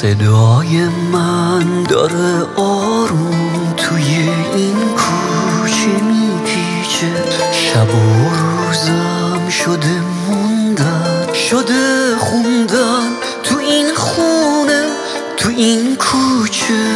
صدای من داره آروم توی این کوچه میپیچه، شب و روزم شده موندن، شده خوندن تو این خونه، تو این کوچه.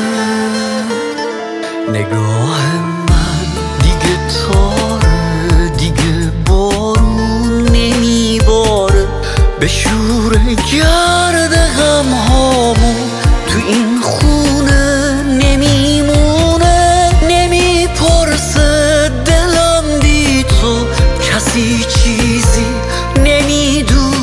نگاه من دیگه تاره، دیگه بارون نمیباره، به شور گرد غمهامون تو این خونه نمیمونه. نمیپرسه دلم بی تو، کسی چیزی نمیدونه.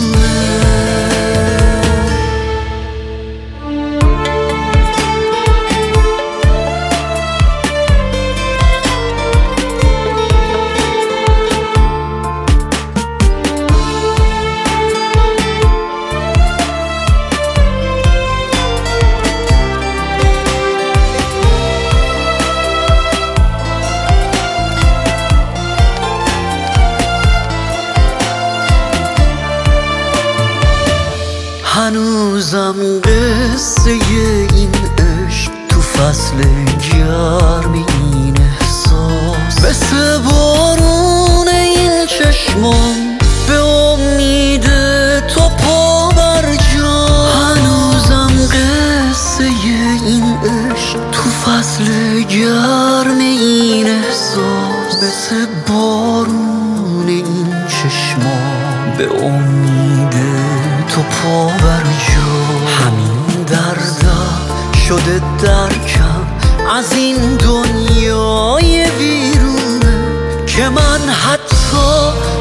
هنوزم قصه این عشق تو فصل گرم این احساس، مثل بارون این چشمان به امید تو پا بر جا. هنوزم قصه این عشق تو فصل گرم این احساس، مثل بارون این چشمان به امید تو پا بر جا. همین دردم شده درکم از این دنیای بیرونه، که من حتی